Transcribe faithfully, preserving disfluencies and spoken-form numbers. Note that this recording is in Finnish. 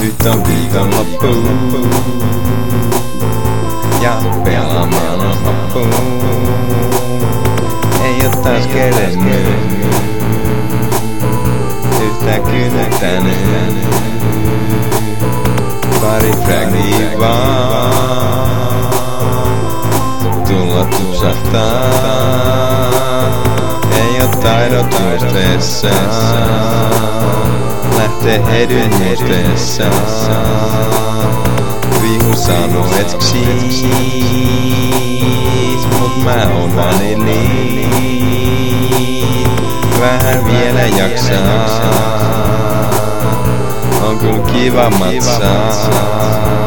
Nyt on viikonloppu ja pelaamaan on happu. Ei oo taas kerennyt yhtä kynnyttänyt. Pari fragnia vaan tulla tupsahtaa. Ei oo taidot musteessaan lähtee hedyn musteessaan. Vihu sanoo et ksiis, mut mä oon vanilli. Vähän vielä jaksaa, on kyllä kiva matsaa.